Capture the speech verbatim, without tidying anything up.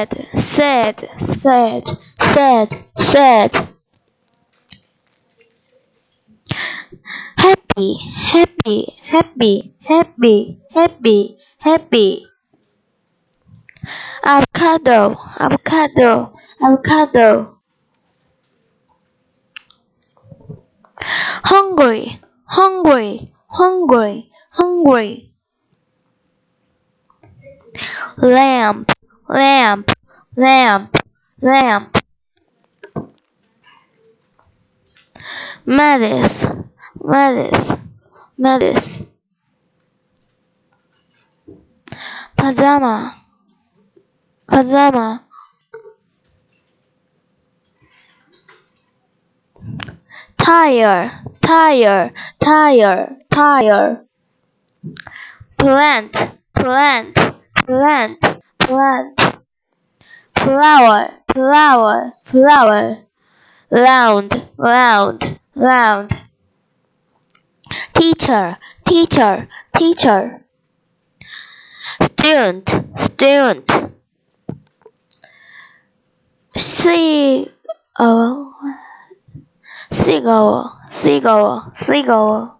sad, sad, sad, sad, sad. Happy, happy, happy, happy, happy, happy. Avocado, avocado, avocado. Hungry, hungry, hungry, hungry. Lamp, lamp, lamp, lamp. Malice, malice, malice. Pajama, pajama. Tire, tire, tire, tire. Plant, plant, plant, plant. Flower, flower, flower. Round, round, round. Teacher, teacher, teacher. Student, student. Sea, uh, seagull, seagull, seagull.